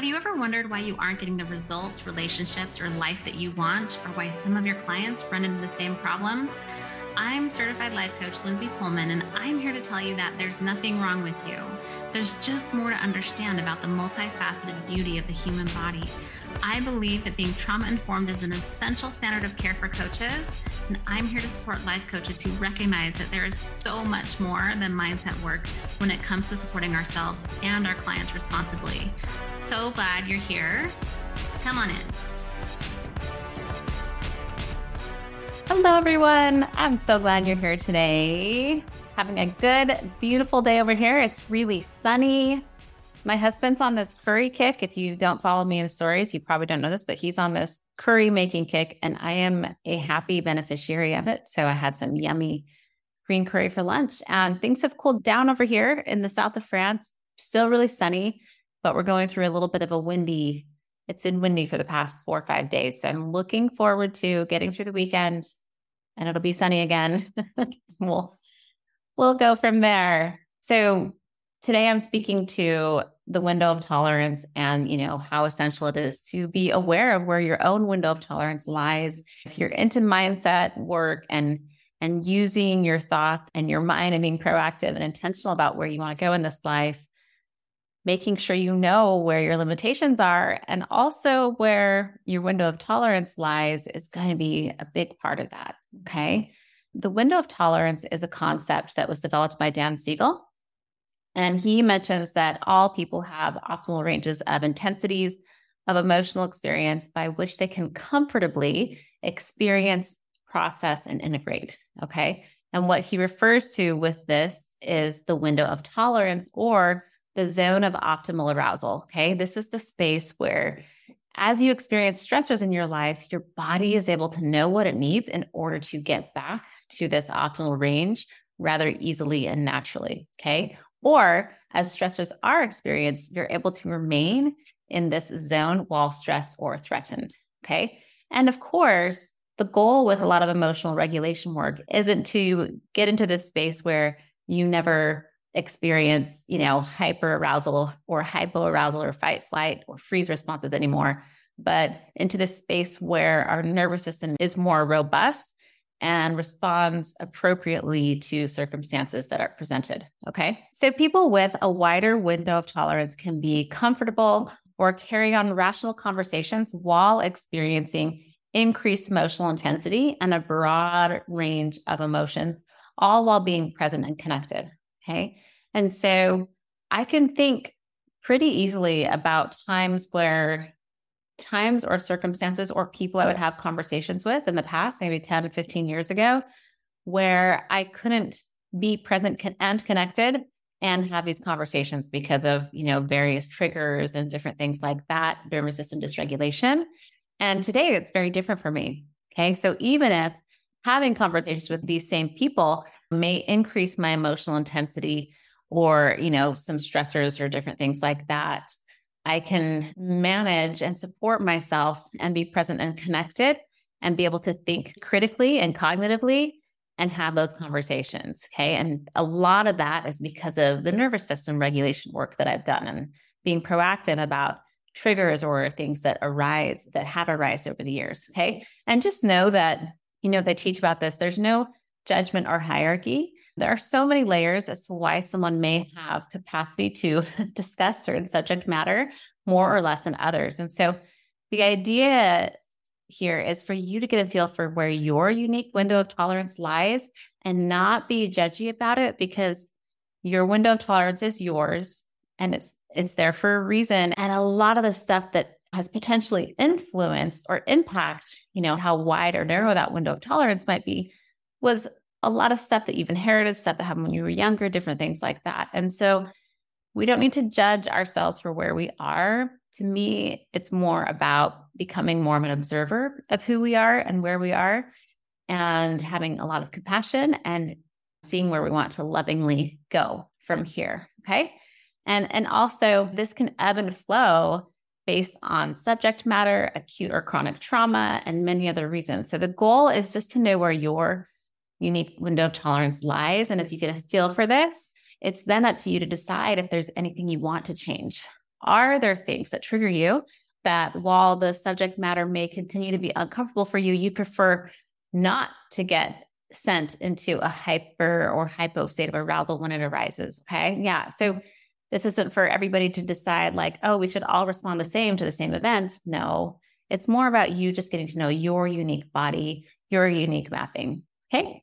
you ever wondered why you aren't getting the results, relationships, or life that you want, or why some of your clients run into the same problems? I'm certified life coach Lindsay Pullman, and I'm here to tell you that there's nothing wrong with you. There's just more to understand about the multifaceted beauty of the human body. I believe that being trauma-informed is an essential standard of care for coaches, and I'm here to support life coaches who recognize that there is so much more than mindset work when it comes to supporting ourselves and our clients responsibly. So glad you're here. Come on in. Hello, everyone. I'm so glad you're here today. Having a good, beautiful day over here. It's really sunny. My husband's on this curry kick. If you don't follow me in stories, you probably don't know this, but he's on this curry making kick, and I am a happy beneficiary of it. So I had some yummy green curry for lunch, and things have cooled down over here in the south of France. Still really sunny, but we're going through a little bit of it's been windy for the past 4 or 5 days. So I'm looking forward to getting through the weekend, and it'll be sunny again. We'll go from there. So today I'm speaking to the window of tolerance and, how essential it is to be aware of where your own window of tolerance lies. If you're into mindset work and using your thoughts and your mind and being proactive and intentional about where you want to go in this life, making sure you know where your limitations are and also where your window of tolerance lies is going to be a big part of that. Okay. The window of tolerance is a concept that was developed by Dan Siegel. And he mentions that all people have optimal ranges of intensities of emotional experience by which they can comfortably experience, process, and integrate. Okay. And what he refers to with this is the window of tolerance or the zone of optimal arousal. Okay. This is the space where, as you experience stressors in your life, your body is able to know what it needs in order to get back to this optimal range rather easily and naturally. Okay. Or as stressors are experienced, you're able to remain in this zone while stressed or threatened. Okay. And of course, the goal with a lot of emotional regulation work isn't to get into this space where you never experience, hyperarousal or hypoarousal or fight, flight, or freeze responses anymore, but into this space where our nervous system is more robust and responds appropriately to circumstances that are presented. Okay. So people with a wider window of tolerance can be comfortable or carry on rational conversations while experiencing increased emotional intensity and a broad range of emotions, all while being present and connected. Okay. And so I can think pretty easily about times or circumstances or people I would have conversations with in the past, maybe 10 to 15 years ago, where I couldn't be present and connected and have these conversations because of, various triggers and different things like that, nervous system dysregulation. And today it's very different for me. Okay. So even if having conversations with these same people may increase my emotional intensity or, some stressors or different things like that, I can manage and support myself and be present and connected and be able to think critically and cognitively and have those conversations. Okay. And a lot of that is because of the nervous system regulation work that I've done and being proactive about triggers or things that have arisen over the years. Okay. And just know that, as I teach about this, there's no judgment or hierarchy. There are so many layers as to why someone may have capacity to discuss certain subject matter more or less than others. And so the idea here is for you to get a feel for where your unique window of tolerance lies and not be judgy about it, because your window of tolerance is yours and it's there for a reason. And a lot of the stuff that has potentially influenced or impact, how wide or narrow that window of tolerance might be, was a lot of stuff that you've inherited, stuff that happened when you were younger, different things like that. And so we don't need to judge ourselves for where we are. To me, it's more about becoming more of an observer of who we are and where we are and having a lot of compassion and seeing where we want to lovingly go from here. Okay. And also this can ebb and flow based on subject matter, acute or chronic trauma, and many other reasons. So the goal is just to know where your unique window of tolerance lies. And as you get a feel for this, it's then up to you to decide if there's anything you want to change. Are there things that trigger you that while the subject matter may continue to be uncomfortable for you, you prefer not to get sent into a hyper or hypo state of arousal when it arises? Okay. Yeah. So this isn't for everybody to decide like, oh, we should all respond the same to the same events. No, it's more about you just getting to know your unique body, your unique mapping. Okay.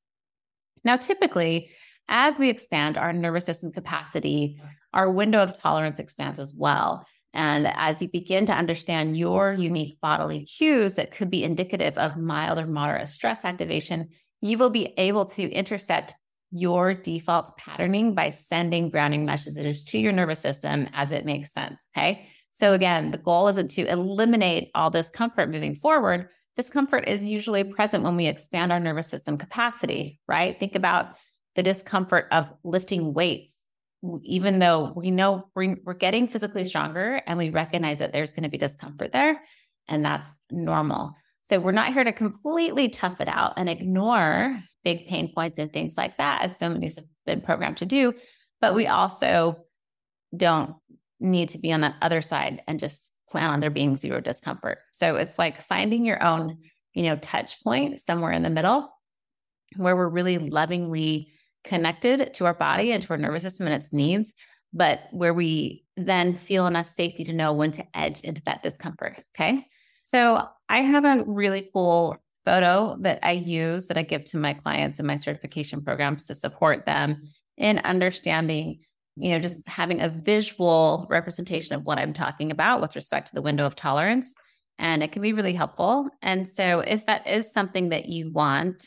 Now, typically, as we expand our nervous system capacity, our window of tolerance expands as well. And as you begin to understand your unique bodily cues that could be indicative of mild or moderate stress activation, you will be able to intersect your default patterning by sending grounding messages to your nervous system as it makes sense. Okay. So again, the goal isn't to eliminate all discomfort moving forward. Discomfort is usually present when we expand our nervous system capacity, right? Think about the discomfort of lifting weights. Even though we know we're getting physically stronger and we recognize that there's going to be discomfort there, and that's normal. So we're not here to completely tough it out and ignore big pain points and things like that, as so many have been programmed to do. But we also don't need to be on that other side and just plan on there being zero discomfort. So it's like finding your own, touch point somewhere in the middle where we're really lovingly connected to our body and to our nervous system and its needs, but where we then feel enough safety to know when to edge into that discomfort. Okay. So I have a really cool photo that I use that I give to my clients in my certification programs to support them in understanding, just having a visual representation of what I'm talking about with respect to the window of tolerance. And it can be really helpful. And so if that is something that you want,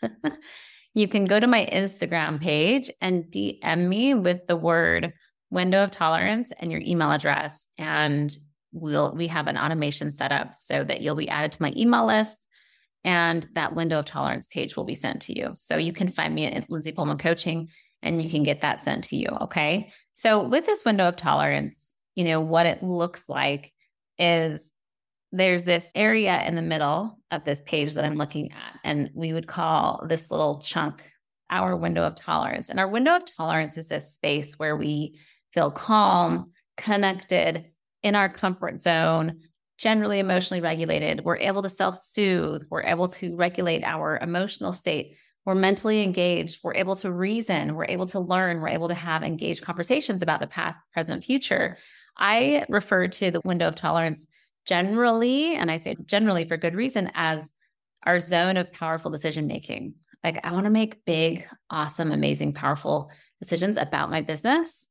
you can go to my Instagram page and DM me with the word window of tolerance and your email address. And we have an automation set up so that you'll be added to my email list and that window of tolerance page will be sent to you. So you can find me at Lindsay Pullman Coaching and you can get that sent to you. Okay. So with this window of tolerance, what it looks like is there's this area in the middle of this page that I'm looking at, and we would call this little chunk our window of tolerance. And our window of tolerance is this space where we feel calm, connected, in our comfort zone, generally emotionally regulated. We're able to self-soothe. We're able to regulate our emotional state. We're mentally engaged. We're able to reason. We're able to learn. We're able to have engaged conversations about the past, present, future. I refer to the window of tolerance generally, and I say generally for good reason, as our zone of powerful decision-making. Like I want to make big, awesome, amazing, powerful decisions about my business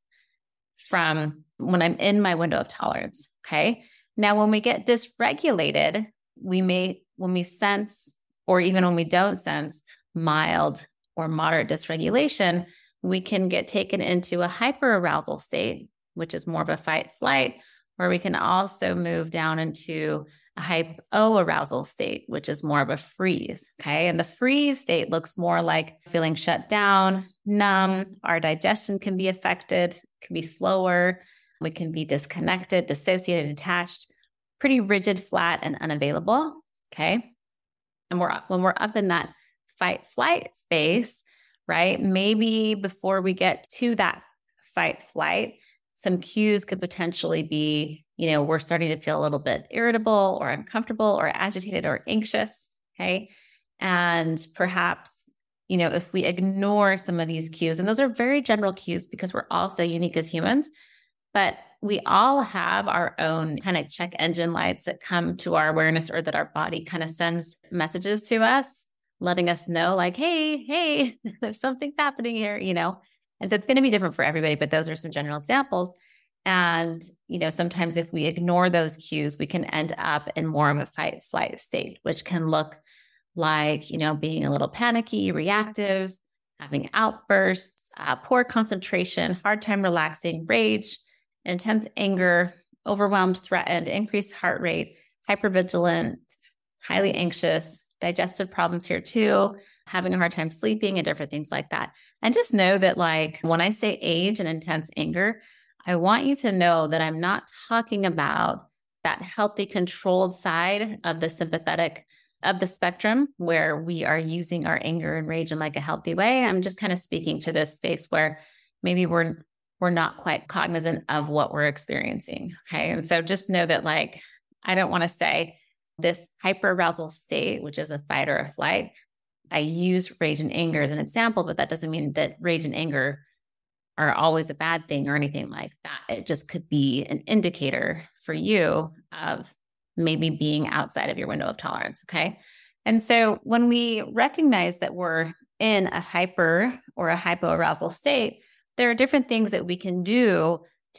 from when I'm in my window of tolerance. Okay. Now, when we get dysregulated, when we sense, or even when we don't sense mild or moderate dysregulation, we can get taken into a hyperarousal state, which is more of a fight flight, or we can also move down into a hypoarousal state, which is more of a freeze. Okay. And the freeze state looks more like feeling shut down, numb. Our digestion can be affected, can be slower. We can be disconnected, dissociated, detached, pretty rigid, flat, and unavailable. Okay. And when we're up in that fight flight space, right? Maybe before we get to that fight flight, some cues could potentially be, we're starting to feel a little bit irritable or uncomfortable or agitated or anxious. Okay. And perhaps, if we ignore some of these cues, and those are very general cues because we're all so unique as humans, but we all have our own kind of check engine lights that come to our awareness or that our body kind of sends messages to us, letting us know like, hey, there's something happening here, And so it's going to be different for everybody, but those are some general examples. And, sometimes if we ignore those cues, we can end up in more of a fight flight state, which can look like, being a little panicky, reactive, having outbursts, poor concentration, hard time relaxing, rage, intense anger, overwhelmed, threatened, increased heart rate, hypervigilant, highly anxious, digestive problems here too, having a hard time sleeping and different things like that. And just know that like when I say age and intense anger, I want you to know that I'm not talking about that healthy, controlled side of the sympathetic of the spectrum where we are using our anger and rage in like a healthy way. I'm just kind of speaking to this space where maybe we're we're not quite cognizant of what we're experiencing. Okay. And so just know that, like, I don't want to say this hyperarousal state, which is a fight or a flight. I use rage and anger as an example, but that doesn't mean that rage and anger are always a bad thing or anything like that. It just could be an indicator for you of maybe being outside of your window of tolerance. Okay. And so when we recognize that we're in a hyper or a hypoarousal state, there are different things that we can do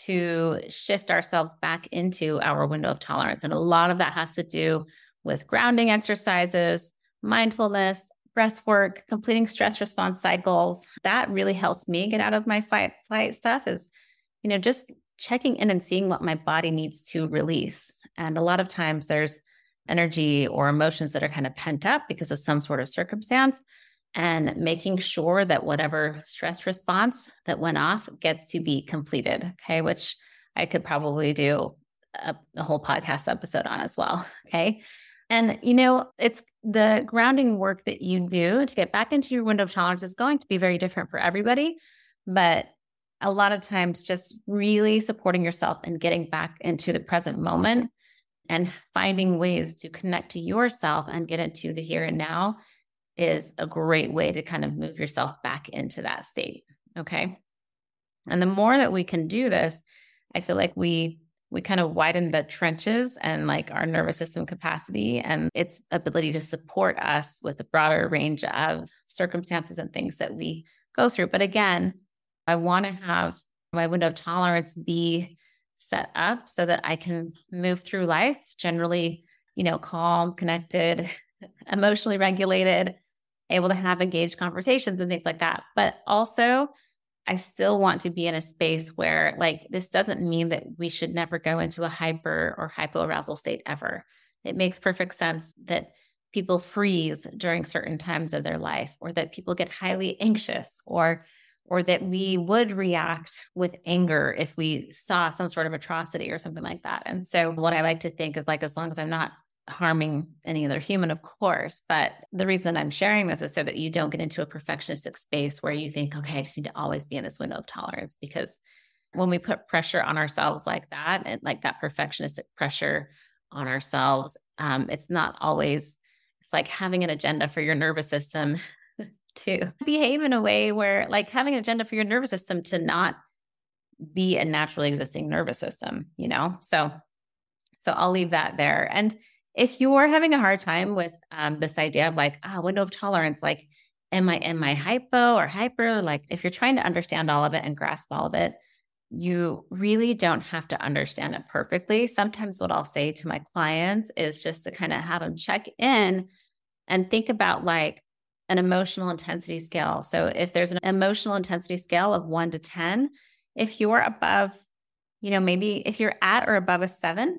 to shift ourselves back into our window of tolerance. And a lot of that has to do with grounding exercises, mindfulness, breath work, completing stress response cycles. That really helps me get out of my fight flight stuff is, just checking in and seeing what my body needs to release. And a lot of times there's energy or emotions that are kind of pent up because of some sort of circumstance, and making sure that whatever stress response that went off gets to be completed. Okay. Which I could probably do a whole podcast episode on as well. Okay. And, it's the grounding work that you do to get back into your window of tolerance is going to be very different for everybody. But a lot of times just really supporting yourself and getting back into the present moment and finding ways to connect to yourself and get into the here and now is a great way to kind of move yourself back into that state. Okay. And the more that we can do this, I feel like we kind of widen the trenches and like our nervous system capacity and its ability to support us with a broader range of circumstances and things that we go through. But again, I want to have my window of tolerance be set up so that I can move through life generally, calm, connected, emotionally regulated, able to have engaged conversations and things like that. But also, I still want to be in a space where, like, this doesn't mean that we should never go into a hyper or hypoarousal state ever. It makes perfect sense that people freeze during certain times of their life, or that people get highly anxious, or that we would react with anger if we saw some sort of atrocity or something like that. And so what I like to think is, like, as long as I'm not harming any other human, of course, but the reason I'm sharing this is so that you don't get into a perfectionistic space where you think, okay, I just need to always be in this window of tolerance. Because when we put pressure on ourselves like that, and like that perfectionistic pressure on ourselves, it's not always, it's like having an agenda for your nervous system to behave in a way where, like, having an agenda for your nervous system to not be a naturally existing nervous system, So I'll leave that there. And if you're having a hard time with this idea of like, window of tolerance, like, am I hypo or hyper? Like, if you're trying to understand all of it and grasp all of it, you really don't have to understand it perfectly. Sometimes what I'll say to my clients is just to kind of have them check in and think about like an emotional intensity scale. So if there's an emotional intensity scale of 1 to 10, if you're above, maybe if you're at or above a 7,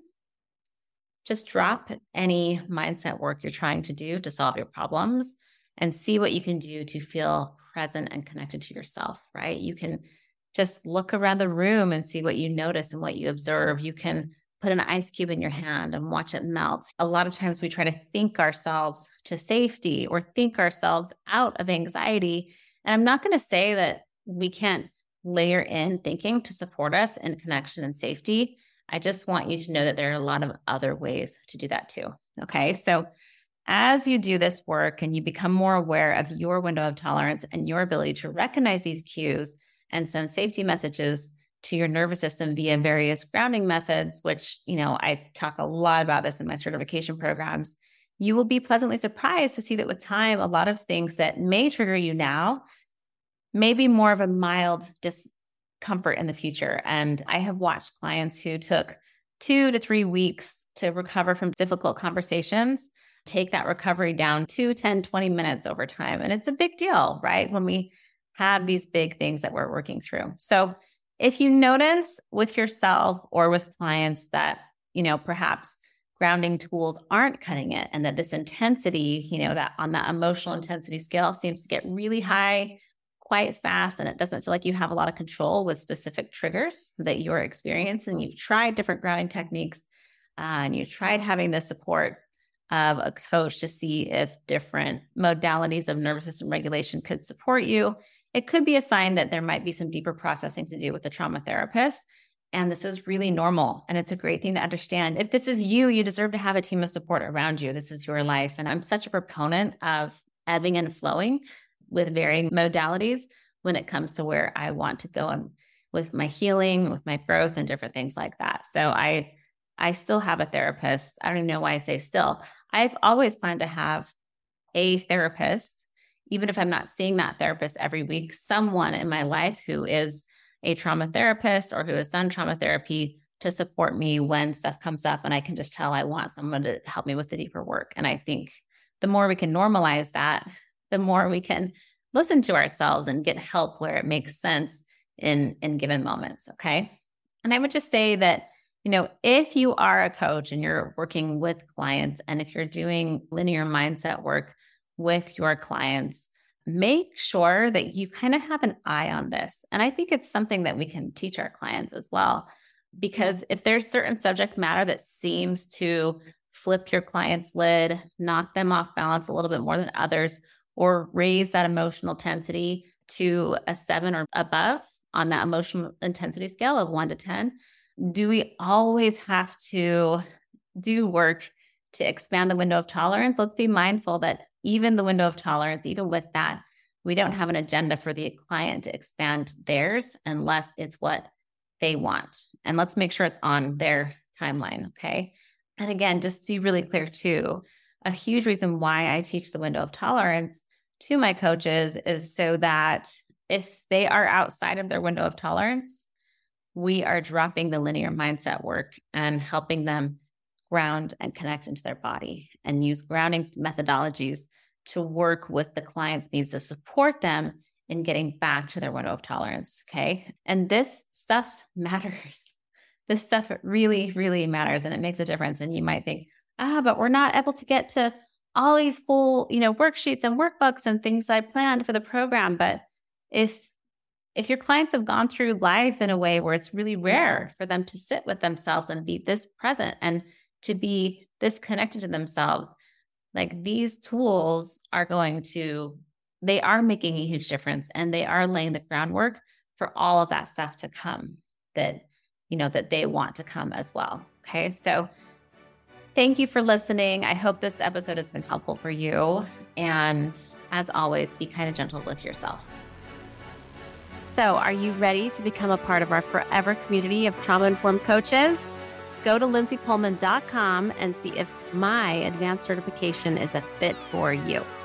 just drop any mindset work you're trying to do to solve your problems and see what you can do to feel present and connected to yourself, right? You can just look around the room and see what you notice and what you observe. You can put an ice cube in your hand and watch it melt. A lot of times we try to think ourselves to safety or think ourselves out of anxiety. And I'm not going to say that we can't layer in thinking to support us in connection and safety. I just want you to know that there are a lot of other ways to do that too. Okay. So as you do this work and you become more aware of your window of tolerance and your ability to recognize these cues and send safety messages to your nervous system via various grounding methods, which, I talk a lot about this in my certification programs, you will be pleasantly surprised to see that with time, a lot of things that may trigger you now may be more of a mild discomfort in the future. And I have watched clients who took 2 to 3 weeks to recover from difficult conversations, take that recovery down to 10, 20 minutes over time. And it's a big deal, right? When we have these big things that we're working through. So if you notice with yourself or with clients that, perhaps grounding tools aren't cutting it, and that this intensity, that on that emotional intensity scale seems to get really high quite fast, and it doesn't feel like you have a lot of control with specific triggers that you're experiencing, you've tried different grounding techniques, and you've tried having the support of a coach to see if different modalities of nervous system regulation could support you. it could be a sign that there might be some deeper processing to do with the trauma therapist. And this is really normal. And it's a great thing to understand. If this is you, you deserve to have a team of support around you. This is your life. And I'm such a proponent of ebbing and flowing with varying modalities when it comes to where I want to go and with my healing, with my growth and different things like that. So I still have a therapist. I don't even know why I say still. I've always planned to have a therapist, even if I'm not seeing that therapist every week, someone in my life who is a trauma therapist or who has done trauma therapy to support me when stuff comes up and I can just tell I want someone to help me with the deeper work. And I think the more we can normalize that, the more we can listen to ourselves and get help where it makes sense in given moments. Okay. And I would just say that, if you are a coach and you're working with clients, and if you're doing linear mindset work with your clients, make sure that you kind of have an eye on this. And I think it's something that we can teach our clients as well, because if there's certain subject matter that seems to flip your client's lid, knock them off balance a little bit more than others, or raise that emotional intensity to a 7 or above on that emotional intensity scale of 1 to 10, do we always have to do work to expand the window of tolerance? Let's be mindful that even the window of tolerance, even with that, we don't have an agenda for the client to expand theirs unless it's what they want. And let's make sure it's on their timeline, okay? And again, just to be really clear too, a huge reason why I teach the window of tolerance to my coaches is so that if they are outside of their window of tolerance, we are dropping the linear mindset work and helping them ground and connect into their body and use grounding methodologies to work with the client's needs to support them in getting back to their window of tolerance. Okay. And this stuff matters. This stuff really, really matters. And it makes a difference. And you might think, but we're not able to get to all these full, worksheets and workbooks and things I planned for the program. But if your clients have gone through life in a way where it's really rare for them to sit with themselves and be this present and to be this connected to themselves, like these tools they are making a huge difference, and they are laying the groundwork for all of that stuff to come that they want to come as well. Okay. So thank you for listening. I hope this episode has been helpful for you. And as always, be kind and gentle with yourself. So are you ready to become a part of our forever community of trauma-informed coaches? Go to lindsaypullman.com and see if my advanced certification is a fit for you.